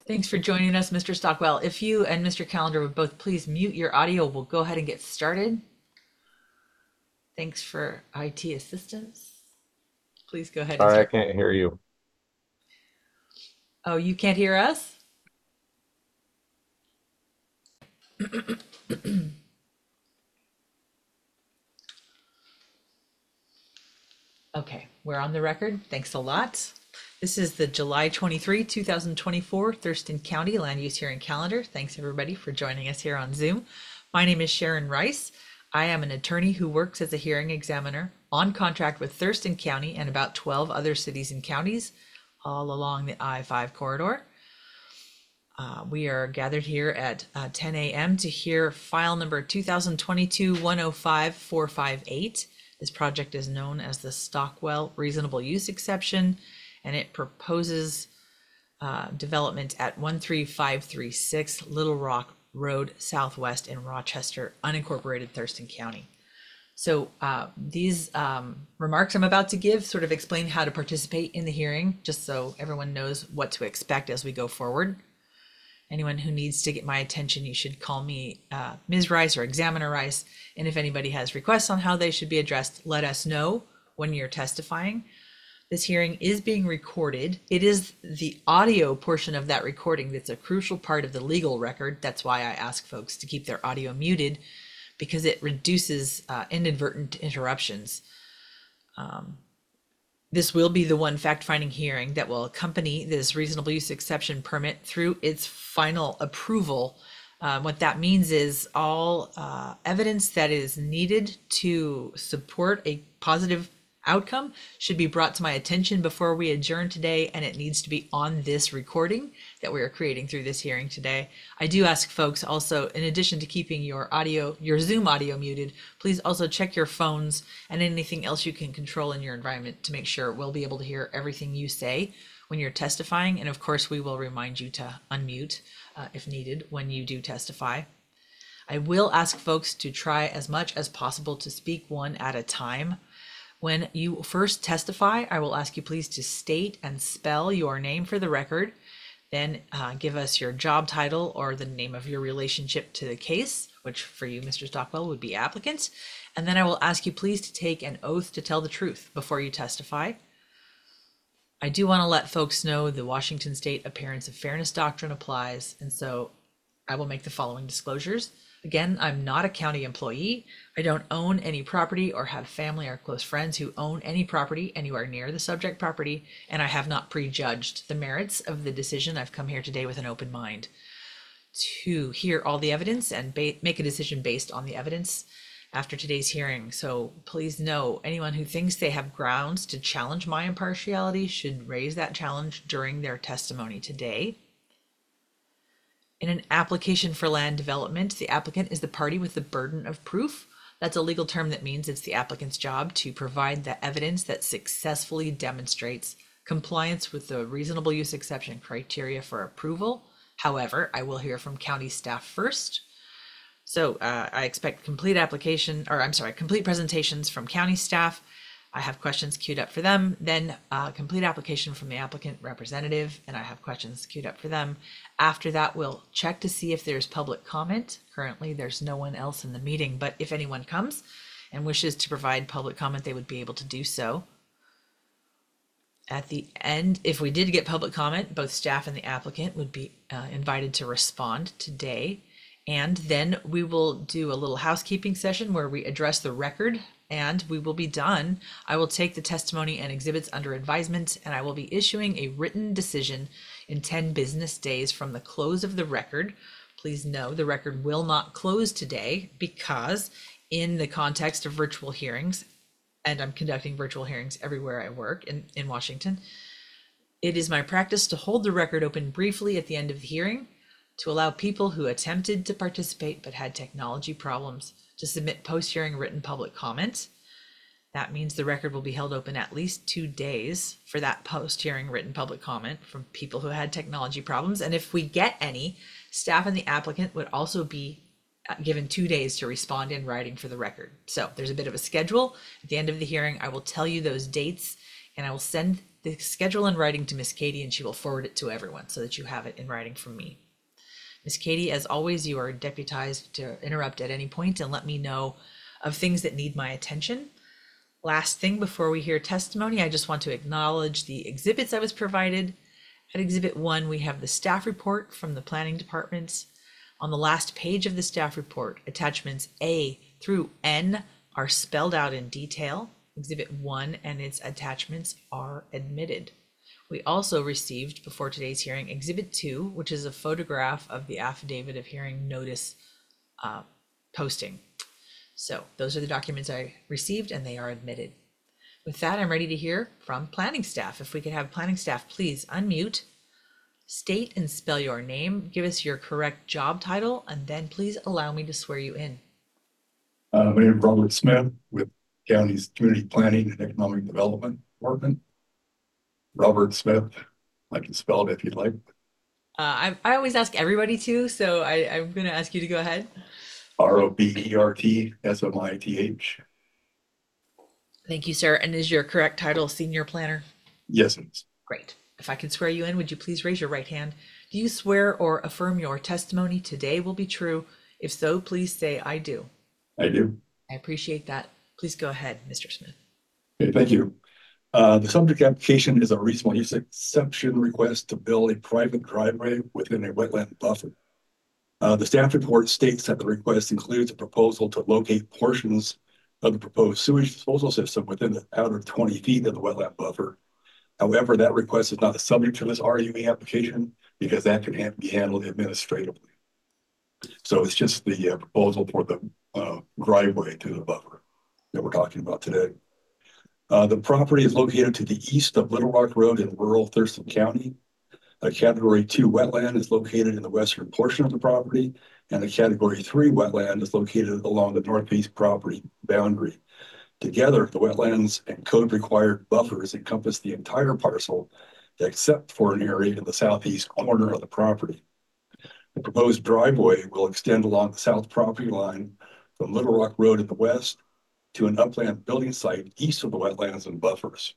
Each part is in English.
Thanks for joining us, Mr. Stockwell. If you and Mr. Calendar would both please mute your audio, we'll go ahead and get started. Thanks for IT assistance. Please go ahead and Sorry, I start. can't hear you. Oh, you can't hear us? Okay, we're on the record. Thanks a lot. This is the July 23, 2024 Thurston County Land Use Hearing Calendar. Thanks everybody for joining us here on Zoom. My name is Sharon Rice. I am an attorney who works as a hearing examiner on contract with Thurston County and about 12 other cities and counties all along the I-5 corridor. We are gathered here at 10 a.m. to hear file number 2022-105-458. This project is known as the Stockwell Reasonable Use Exception, and it proposes development at 13536 Little Rock Road Southwest in Rochester, unincorporated Thurston County. So these remarks I'm about to give sort of explain how to participate in the hearing, just so everyone knows what to expect as we go forward. Anyone who needs to get my attention, you should call me Ms. Rice or Examiner Rice. And if anybody has requests on how they should be addressed, let us know when you're testifying. This hearing is being recorded. It is the audio portion of that recording that's a crucial part of the legal record. That's why I ask folks to keep their audio muted, because it reduces inadvertent interruptions. This will be the one fact-finding hearing that will accompany this reasonable use exception permit through its final approval. What that means is all evidence that is needed to support a positive outcome should be brought to my attention before we adjourn today, and it needs to be on this recording that we are creating through this hearing today. I do ask folks also, in addition to keeping your audio, your Zoom audio muted, please also check your phones and anything else you can control in your environment to make sure we'll be able to hear everything you say when you're testifying. And of course, we will remind you to unmute if needed when you do testify. I will ask folks to try as much as possible to speak one at a time. When you first testify, I will ask you please to state and spell your name for the record, then give us your job title or the name of your relationship to the case, which for you, Mr. Stockwell, would be applicant. And then I will ask you please to take an oath to tell the truth before you testify. I do want to let folks know the Washington State Appearance of Fairness Doctrine applies, and so I will make the following disclosures. Again, I'm not a county employee. I don't own any property or have family or close friends who own any property anywhere near the subject property, and I have not prejudged the merits of the decision. I've come here today with an open mind to hear all the evidence and make a decision based on the evidence after today's hearing. So please know anyone who thinks they have grounds to challenge my impartiality should raise that challenge during their testimony today. In an application for land development, the applicant is the party with the burden of proof. That's a legal term that means it's the applicant's job to provide the evidence that successfully demonstrates compliance with the reasonable use exception criteria for approval. However, I will hear from county staff first. So I expect complete presentations from county staff. I have questions queued up for them, then complete application from the applicant representative, and I have questions queued up for them. After that, we'll check to see if there's public comment. Currently, there's no one else in the meeting, but if anyone comes and wishes to provide public comment, they would be able to do so. At the end, if we did get public comment, both staff and the applicant would be invited to respond today. And then we will do a little housekeeping session where we address the record, and we will be done. I will take the testimony and exhibits under advisement, and I will be issuing a written decision in 10 business days from the close of the record. Please know the record will not close today because in the context of virtual hearings, and I'm conducting virtual hearings everywhere I work in Washington, it is my practice to hold the record open briefly at the end of the hearing to allow people who attempted to participate but had technology problems to submit post-hearing written public comment. That means the record will be held open at least 2 days for that post-hearing written public comment from people who had technology problems. And if we get any, staff and the applicant would also be given 2 days to respond in writing for the record. So there's a bit of a schedule. At the end of the hearing, I will tell you those dates, and I will send the schedule in writing to Miss Katie, and she will forward it to everyone so that you have it in writing from me. Miss Katie, as always, you are deputized to interrupt at any point and let me know of things that need my attention. Last thing before we hear testimony, I just want to acknowledge the exhibits I was provided. At Exhibit 1, we have the staff report from the planning departments. On the last page of the staff report, attachments A through N are spelled out in detail. Exhibit 1 and its attachments are admitted. We also received, before today's hearing, Exhibit 2, which is a photograph of the affidavit of hearing notice posting. So those are the documents I received and they are admitted. With that, I'm ready to hear from planning staff. If we could have planning staff, please unmute, state and spell your name, give us your correct job title, and then please allow me to swear you in. My name is Robert Smith with County's Community Planning and Economic Development Department. Robert Smith, I can spell it if you'd like. I always ask everybody to, so I'm going to ask you to go ahead. ROBERTSMITH. Thank you, sir. And is your correct title senior planner? Yes, it is. Great. If I could swear you in, would you please raise your right hand? Do you swear or affirm your testimony today will be true? If so, please say I do. I do. I appreciate that. Please go ahead, Mr. Smith. Okay, thank you. The subject application is a reasonable use exception request to build a private driveway within a wetland buffer. The staff report states that the request includes a proposal to locate portions of the proposed sewage disposal system within the outer 20 feet of the wetland buffer. However, that request is not the subject to this RUE application because that can be handled administratively. So it's just the proposal for the driveway to the buffer that we're talking about today. The property is located to the east of Little Rock Road in rural Thurston County. A Category 2 wetland is located in the western portion of the property, and a Category 3 wetland is located along the northeast property boundary. Together, the wetlands and code required buffers encompass the entire parcel except for an area in the southeast corner of the property. The proposed driveway will extend along the south property line from Little Rock Road in the west to an upland building site east of the wetlands and buffers.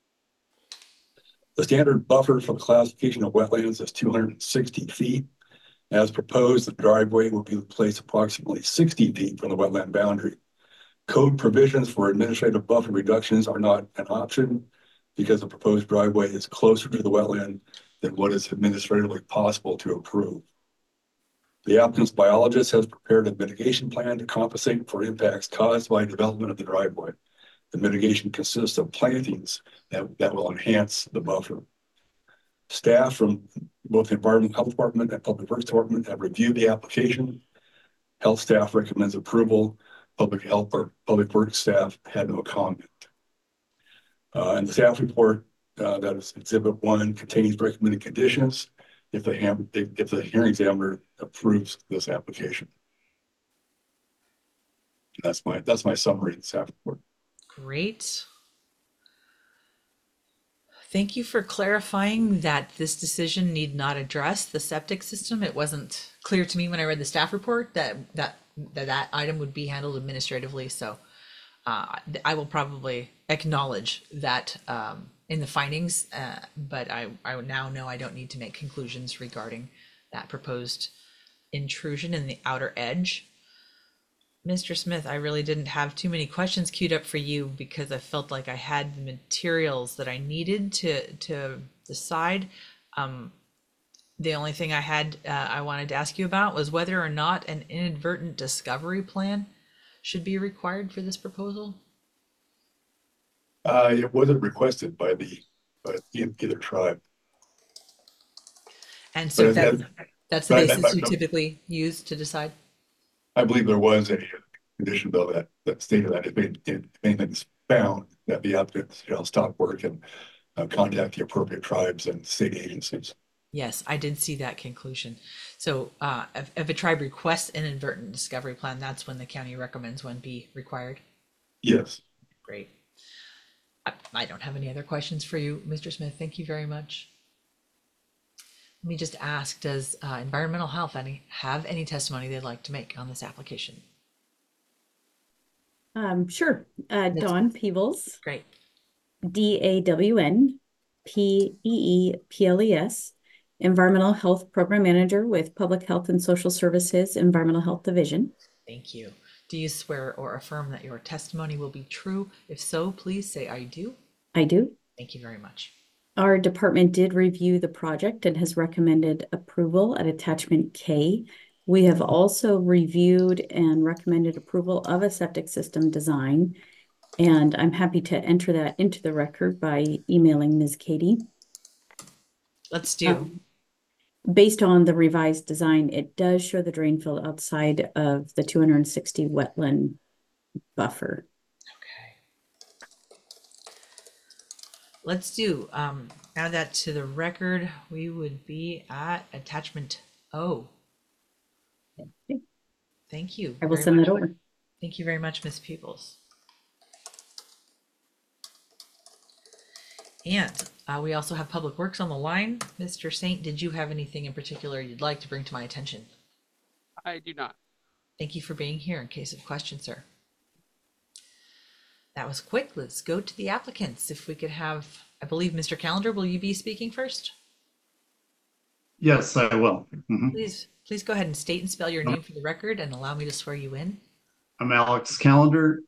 The standard buffer for the classification of wetlands is 260 feet. As proposed, the driveway will be placed approximately 60 feet from the wetland boundary. Code provisions for administrative buffer reductions are not an option because the proposed driveway is closer to the wetland than what is administratively possible to approve. The applicant's biologist has prepared a mitigation plan to compensate for impacts caused by development of the driveway. The mitigation consists of plantings that will enhance the buffer. Staff from both the Environmental Health Department and Public Works Department have reviewed the application. Health staff recommends approval. Public Health or Public Works staff had no comment. And the staff report that is Exhibit 1 contains recommended conditions if the hearing examiner approves this application. That's my summary of the staff report. Great. Thank you for clarifying that this decision need not address the septic system. It wasn't clear to me when I read the staff report that item would be handled administratively. So I will probably acknowledge that in the findings, but I now know I don't need to make conclusions regarding that proposed intrusion in the outer edge. Mr. Smith, I really didn't have too many questions queued up for you because I felt like I had the materials that I needed to decide. The only thing I wanted to ask you about was whether or not an inadvertent discovery plan should be required for this proposal. It wasn't requested by either tribe. And so that's the basis you I typically use to decide? I believe there was a condition though that stated that if anything's found, that the applicant shall stop work and contact the appropriate tribes and state agencies. Yes, I did see that conclusion. So if a tribe requests an inadvertent discovery plan, that's when the county recommends one be required? Yes. Great. I don't have any other questions for you, Mr. Smith. Thank you very much. Let me just ask, does Environmental Health have any testimony they'd like to make on this application? Sure. Dawn Peebles, Great. DAWN. Peeples, Environmental Health Program Manager with Public Health and Social Services Environmental Health Division. Thank you. Do you swear or affirm that your testimony will be true? If so, please say I do. I do. Thank you very much. Our department did review the project and has recommended approval at attachment K. We have also reviewed and recommended approval of a septic system design, and I'm happy to enter that into the record by emailing Ms. Katie. Let's do. Based on the revised design, it does show the drain field outside of the 260 wetland buffer. Okay. Let's do. Add that to the record. We would be at attachment O. Okay. Thank you. I will send that over. Thank you very much, Ms. Peeples. And we also have Public Works on the line. Mr. Saint, did you have anything in particular you'd like to bring to my attention? I do not. Thank you for being here in case of questions, sir. That was quick. Let's go to the applicants. If we could have, I believe, Mr. Calendar, will you be speaking first? Yes, I will. Please go ahead and state and spell your name for the record and allow me to swear you in. I'm Alex Calendar,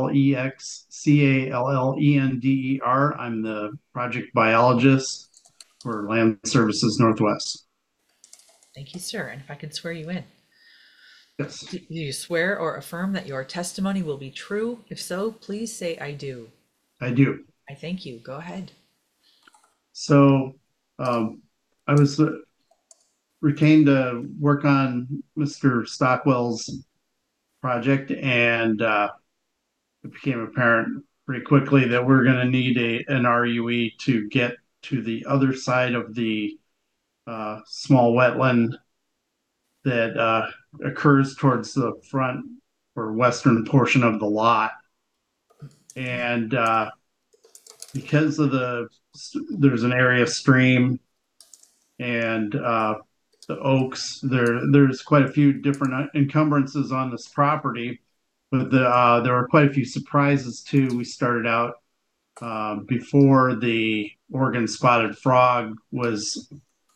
Alexcallender. I'm the project biologist for Land Services Northwest. Thank you, sir. And if I could swear you in. Yes. Do you swear or affirm that your testimony will be true? If so, please say I do. I do. I thank you. Go ahead. So I was retained to work on Mr. Stockwell's project, and it became apparent pretty quickly that we're going to need an RUE to get to the other side of the small wetland that occurs towards the front or western portion of the lot. And because of there's an area stream and the oaks, there's quite a few different encumbrances on this property, but there were quite a few surprises too. We started out before the Oregon spotted frog was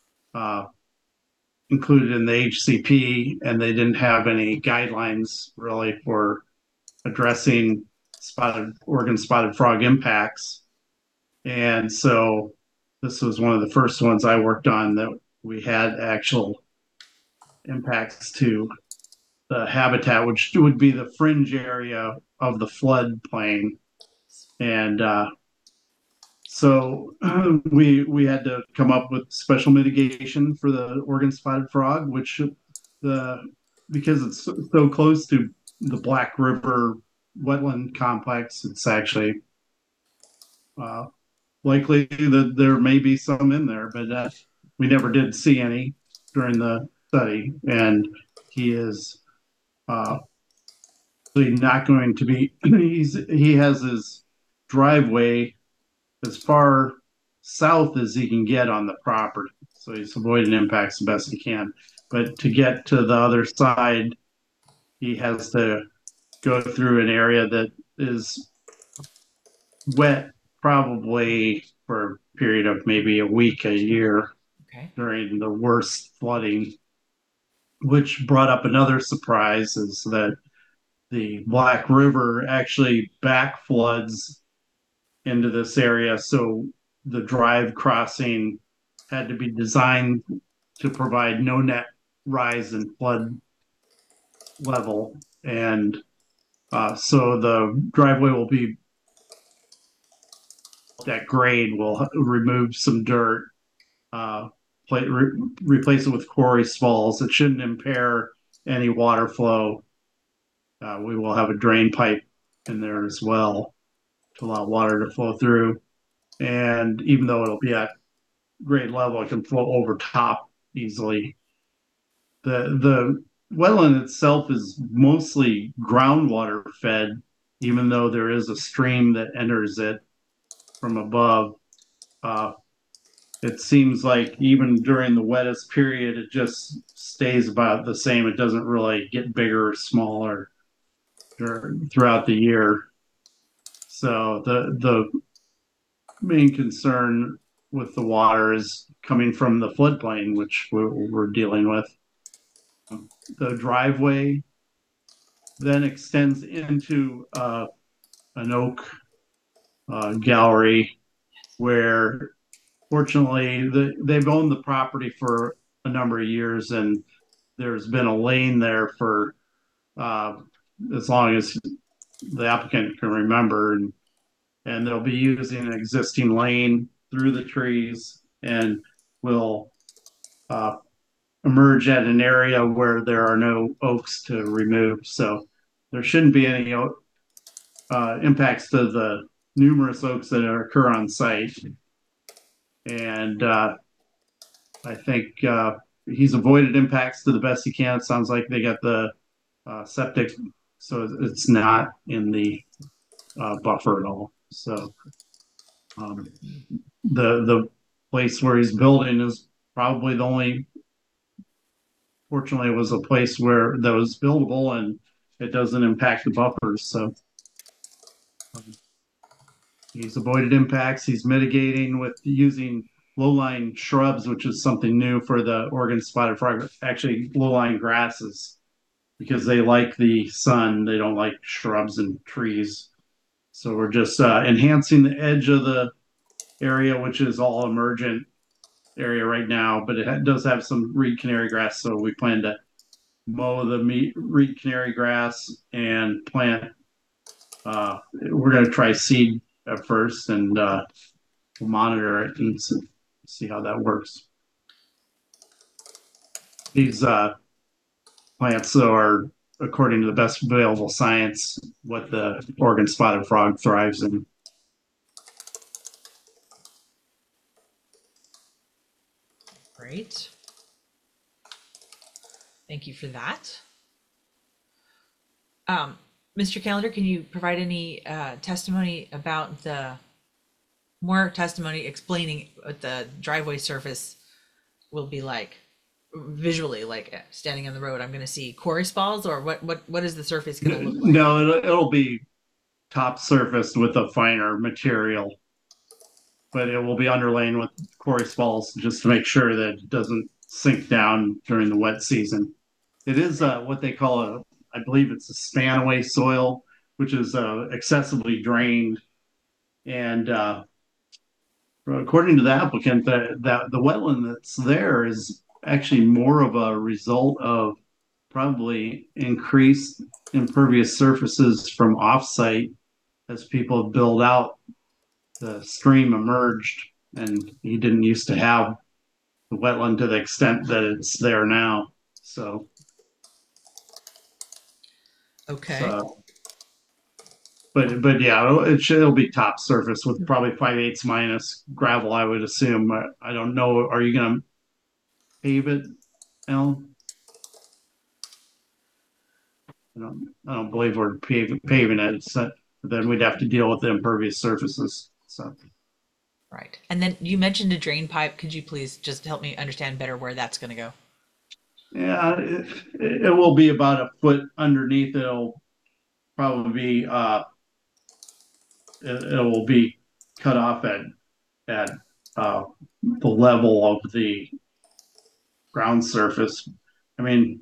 included in the HCP, and they didn't have any guidelines really for addressing Oregon spotted frog impacts. And so this was one of the first ones I worked on that we had actual impacts to the habitat, which would be the fringe area of the floodplain. And so we had to come up with special mitigation for the Oregon spotted frog, which because it's so close to the Black River wetland complex, it's actually likely that there may be some in there, but we never did see any during the study. And he is not going to be, he has his driveway as far south as he can get on the property. So he's avoiding impacts the best he can. But to get to the other side, he has to go through an area that is wet probably for a period of maybe a week, a year during the worst flooding, which brought up another surprise is that the Black River actually back floods into this area. So the drive crossing had to be designed to provide no net rise in flood level. And so the driveway will be that grade. Will remove some dirt, replace it with quarry spalls. It shouldn't impair any water flow. We will have a drain pipe in there as well to allow water to flow through. And even though it'll be at grade level, it can flow over top easily. The wetland itself is mostly groundwater fed, even though there is a stream that enters it from above. It seems like even during the wettest period, it just stays about the same. It doesn't really get bigger or smaller throughout the year. So the main concern with the water is coming from the floodplain, which we're dealing with. The driveway then extends into an oak gallery where, fortunately, they've owned the property for a number of years, and there's been a lane there for uh, as long as the applicant can remember, and they'll be using an existing lane through the trees and will uh, emerge at an area where there are no oaks to remove. So there shouldn't be any impacts to the numerous oaks that occur on site. And I think he's avoided impacts to the best he can. It sounds like they got the septic, so it's not in the buffer at all. So the place where he's building is probably the only. Fortunately, it was a place where that was buildable and it doesn't impact the buffers. So he's avoided impacts. He's mitigating with using low-lying shrubs, which is something new for the Oregon spotted frog. Actually, low-lying grasses, because they like the sun. They don't like shrubs and trees. So we're just enhancing the edge of the area, which is all emergent area right now, but it does have some reed canary grass. So we plan to mow the reed canary grass and plant. We're going to try seed at first, and we'll monitor it and see how that works. These plants are, according to the best available science, what the Oregon spotted frog thrives in. Great. Thank you for that. Mr. Calendar, can you provide any testimony about more testimony explaining what the driveway surface will be like visually, like standing on the road? I'm going to see quarry spalls, or what is the surface going to look like? No, it'll be top surfaced with a finer material, but it will be underlain with quarry spalls just to make sure that it doesn't sink down during the wet season. It is what they call I believe it's a spanaway soil, which is excessively drained. And according to the applicant, that the wetland that's there is actually more of a result of probably increased impervious surfaces from offsite as people build out. The stream emerged, and he didn't used to have the wetland to the extent that it's there now. So Okay. But yeah, it'll be top surface with probably 5/8 minus gravel, I would assume. I don't know. Are you going to pave it, Alan? I don't believe we're paving it. So then we'd have to deal with the impervious surfaces. So Right. And then you mentioned a drain pipe. Could you please just help me understand better where that's going to go? yeah, it will be about a foot underneath. It'll probably be it will be cut off at the level of the ground surface. I mean,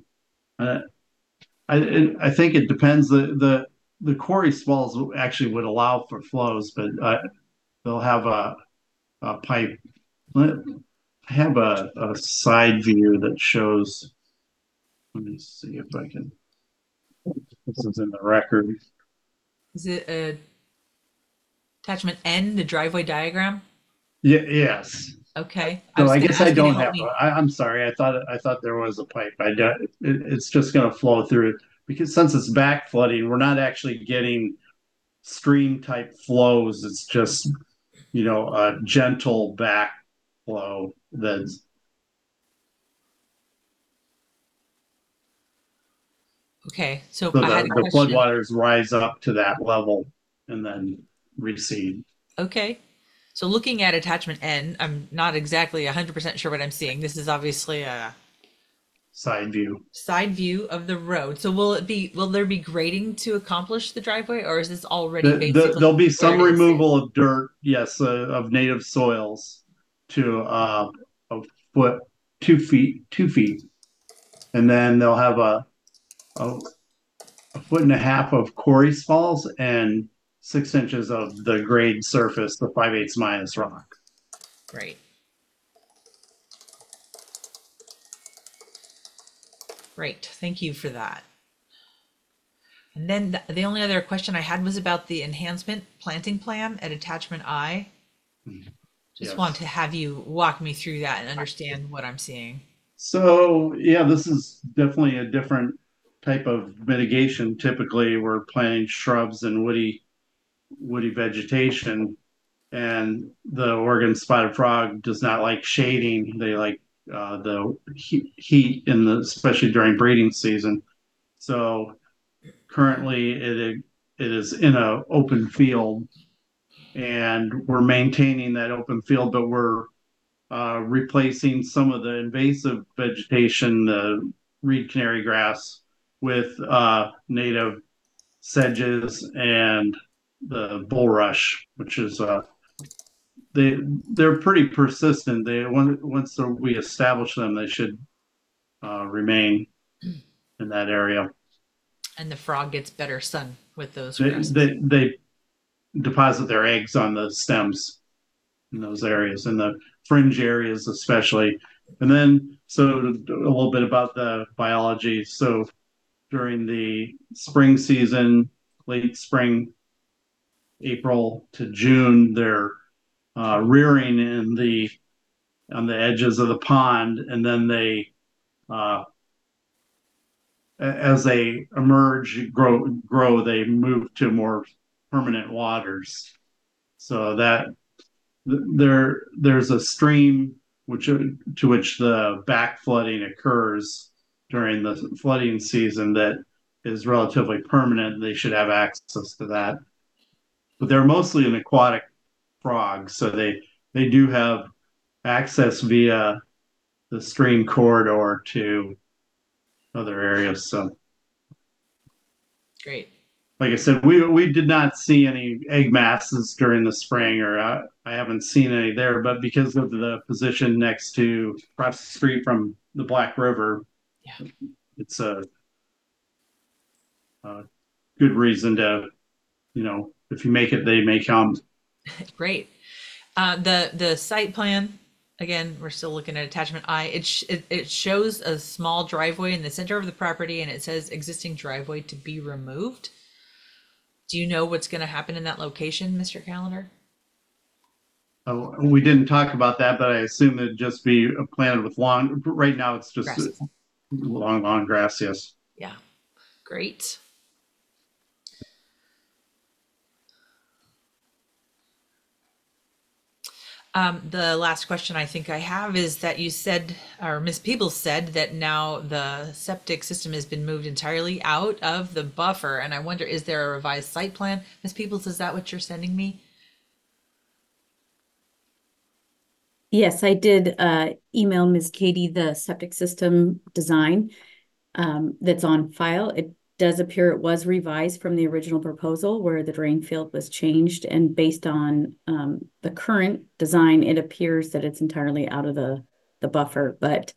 I think it depends. The quarry spalls actually would allow for flows, but they'll have a pipe. I have a side view that shows. Let me see if I can. This is in the record. Is it attachment N, the driveway diagram? Yeah. Yes. Okay. So I was guess gonna I ask you to don't help have. me. I'm sorry. I thought there was a pipe. It's just going to flow through because since it's back flooding, we're not actually getting stream type flows. It's just a gentle back flow that's. Okay. So So I had a the question. floodwaters rise up to that level and then recede. Okay. So looking at attachment N, I'm not exactly 100% sure what I'm seeing. This is obviously a Side view. side view of the road. So will there be grading to accomplish the driveway, or is this already basically There'll be where some it is? removal of dirt, yes, of native soils, to a foot, 2 feet, and then they'll have a, a foot and a half of quarry spalls and 6 inches of the grade surface, the 5/8 minus rock. Great. Great. Thank you for that. And then the only other question I had was about the enhancement planting plan at attachment I. Just Yes. want to have you walk me through that and understand what I'm seeing. So yeah, this is definitely a different type of mitigation. Typically, we're planting shrubs and woody vegetation, and the Oregon spotted frog does not like shading. They like the heat in the especially during breeding season. So currently, it is in a open field, and we're maintaining that open field, but we're replacing some of the invasive vegetation, the reed canary grass, with native sedges and the bulrush, which is they're pretty persistent. Once we establish them, they should remain in that area. And the frog gets better sun with those They, grasses. they deposit their eggs on the stems in those areas, in the fringe areas especially. And then, so a little bit about the biology. So during the spring season, late spring, April to June, they're rearing in the on the edges of the pond, and then they uh, as they emerge, grow, they move to more permanent waters. So that there's a stream which to which the back flooding occurs during the flooding season that is relatively permanent. They should have access to that, but they're mostly an aquatic frog, so they do have access via the stream corridor to other areas. So Great. like I said, we did not see any egg masses during the spring, or I haven't seen any there. But because of the position next to across the street from the Black River, Yeah. it's a good reason to, if you make it, they may come. Great. The site plan, again, we're still looking at attachment I. It shows a small driveway in the center of the property, and it says existing driveway to be removed. Do you know what's going to happen in that location, Mr. Calendar? We didn't talk about that, but I assume it'd just be planted with lawn. Right now, it's just Grass. long grass. Yes. Yeah. Great. The last question I think I have is that you said, or Ms. Peebles said, that now the septic system has been moved entirely out of the buffer. And I wonder, is there a revised site plan? Ms. Peebles, is that what you're sending me? Yes, I did email Ms. Katie the septic system design that's on file. It does appear it was revised from the original proposal where the drain field was changed, and based on the current design, it appears that it's entirely out of the buffer. But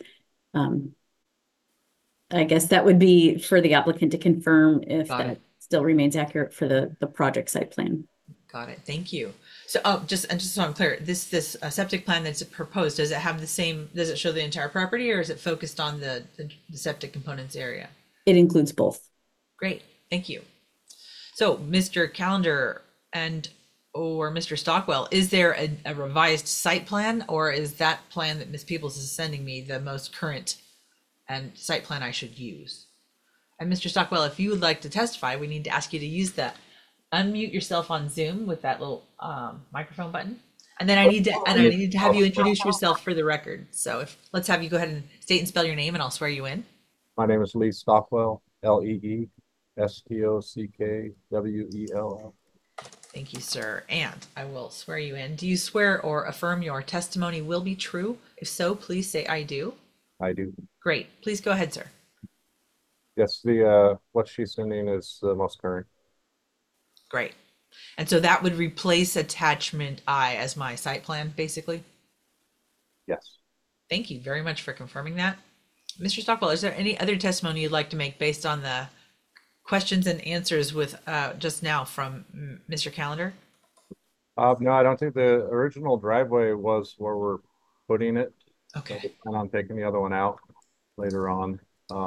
I guess that would be for the applicant to confirm if Got that it. still remains accurate for the project site plan. Got it. Thank you. So, just so I'm clear, this septic plan that's proposed, does it have the same? Does it show the entire property, or is it focused on the septic components area? It includes both. Great. Thank you. So, Mr. Calendar or Mr. Stockwell, is there a revised site plan, or is that plan that Ms. Peebles is sending me the most current and site plan I should use? And Mr. Stockwell, if you would like to testify, we need to ask you to use the unmute yourself on Zoom with that little microphone button. And then I need to have you introduce yourself for the record. So let's have you go ahead and state and spell your name, and I'll swear you in. My name is Lee Stockwell, LeeStockwell. Thank you, sir. And I will swear you in. Do you swear or affirm your testimony will be true? If so, please say I do. I do. Great. Please go ahead, sir. Yes, what she's sending is the most current. Great. And so that would replace attachment I as my site plan, basically? Yes. Thank you very much for confirming that. Mr. Stockwell, is there any other testimony you'd like to make based on the questions and answers with just now from Mr. Calendar? No, I don't think the original driveway was where we're putting it. So Okay. we plan on taking the other one out later on.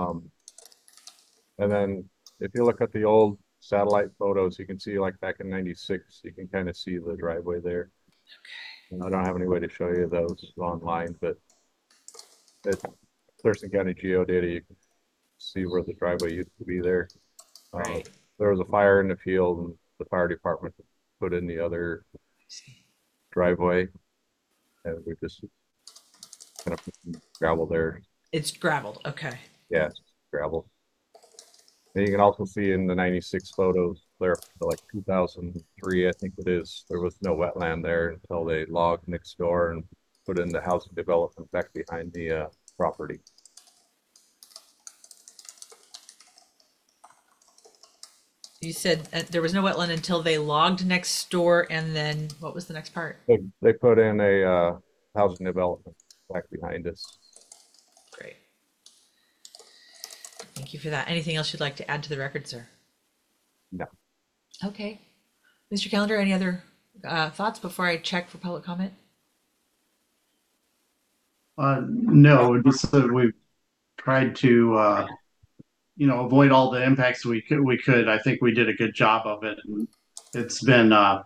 And then if you look at the old satellite photos, you can see like back in '96, you can kind of see the driveway there. And I don't have any way to show you those online, but it's Thurston County Geodata. You can see where the driveway used to be there. Right. There was a fire in the field and the fire department put in the other driveway. And we just kind of put some gravel there. It's gravelled. Okay. Yeah, it's gravel. And you can also see in the '96 photos there, like 2003, I think it is, there was no wetland there until they logged next door and put in the housing development back behind the property. You said there was no wetland until they logged next door, and then what was the next part? They put in a housing development back behind us. Great. Thank you for that. Anything else you'd like to add to the record, sir? No. Okay. Mr. Calendar, any other thoughts before I check for public comment? No, just that we've tried to, avoid all the impacts we could. I think we did a good job of it. And it's been,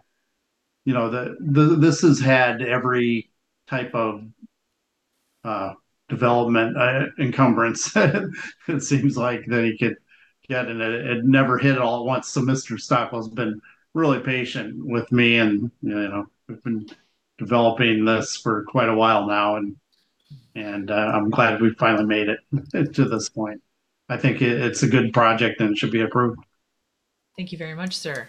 this has had every type of development encumbrance. It seems like that he could get, and it never hit it all at once. So Mr. Stockwell's been really patient with me, and we've been developing this for quite a while now, and I'm glad we finally made it to this point. I think it's a good project and it should be approved. Thank you very much, sir.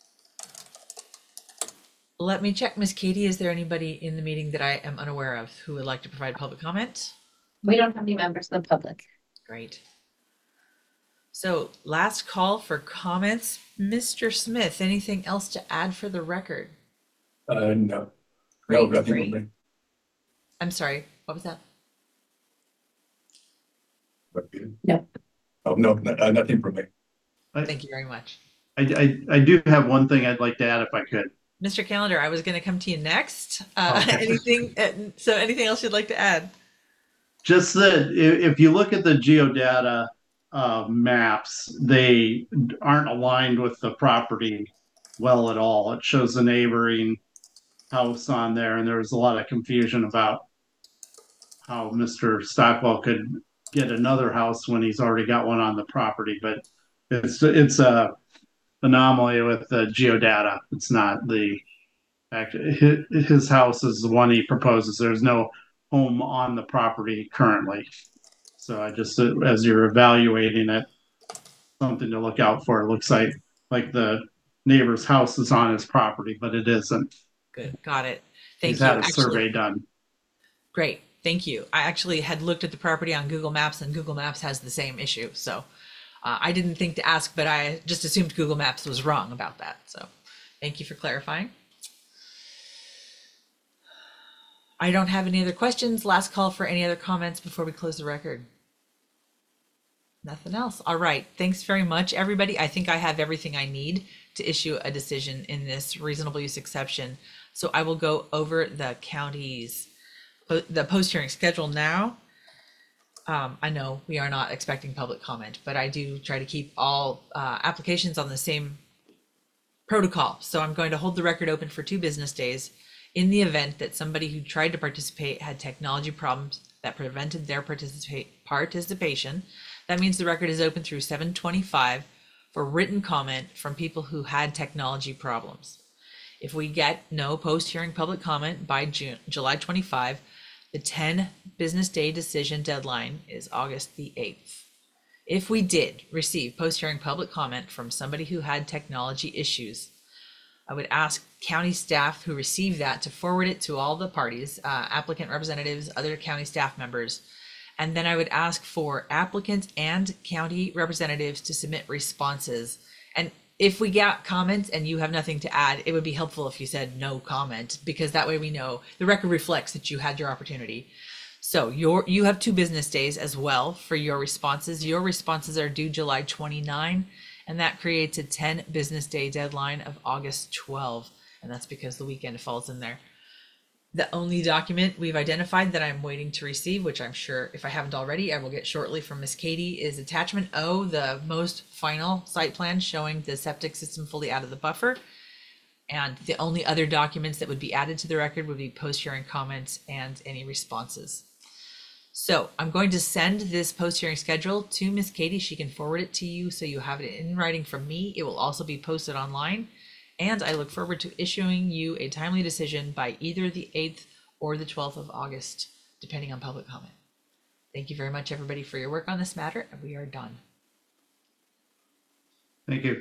Let me check, Miss Katie. Is there anybody in the meeting that I am unaware of who would like to provide public comment? We don't have any members of the public. Great. So last call for comments. Mr. Smith, anything else to add for the record? No. No, Great, nothing great. from me. I'm sorry, what was that? No. Oh, no, nothing from me. Thank you very much. I do have one thing I'd like to add if I could. Mr. Calendar, I was going to come to you next. Okay. Anything else you'd like to add? Just that if you look at the geodata maps, they aren't aligned with the property well at all. It shows the neighboring house on there, and there was a lot of confusion about how Mr. Stockwell could get another house when he's already got one on the property. But it's a anomaly with the geodata. It's not the fact. His house is the one he proposes. There's no home on the property currently. So I just, as you're evaluating it, something to look out for. It looks like the neighbor's house is on his property, but it isn't. Good, got it. Thank He's you. had a survey done. Great, thank you. I actually had looked at the property on Google Maps, and Google Maps has the same issue. So I didn't think to ask, but I just assumed Google Maps was wrong about that. So thank you for clarifying. I don't have any other questions. Last call for any other comments before we close the record. Nothing else. All right. Thanks very much, everybody. I think I have everything I need to issue a decision in this reasonable use exception. So I will go over the county's, the post-hearing schedule now. I know we are not expecting public comment, but I do try to keep all applications on the same protocol. So I'm going to hold the record open for 2 business days. In the event that somebody who tried to participate had technology problems that prevented their participation, that means the record is open through 7/25 for written comment from people who had technology problems. If we get no post-hearing public comment by July 25, the 10 business day decision deadline is August the 8th. If we did receive post-hearing public comment from somebody who had technology issues, I would ask county staff who received that to forward it to all the parties, applicant representatives, other county staff members. And then I would ask for applicants and county representatives to submit responses. And if we got comments and you have nothing to add, it would be helpful if you said no comment, because that way we know the record reflects that you had your opportunity. So you have 2 business days as well for your responses. Your responses are due July 29, and that creates a 10 business day deadline of August 12. And that's because the weekend falls in there. The only document we've identified that I'm waiting to receive, which I'm sure if I haven't already, I will get shortly from Miss Katie, is attachment O, the most final site plan showing the septic system fully out of the buffer. And the only other documents that would be added to the record would be post-hearing comments and any responses. So I'm going to send this post-hearing schedule to Miss Katie. She can forward it to you so you have it in writing from me. It will also be posted online. And I look forward to issuing you a timely decision by either the 8th or the 12th of August, depending on public comment. Thank you very much, everybody, for your work on this matter, and we are done. Thank you.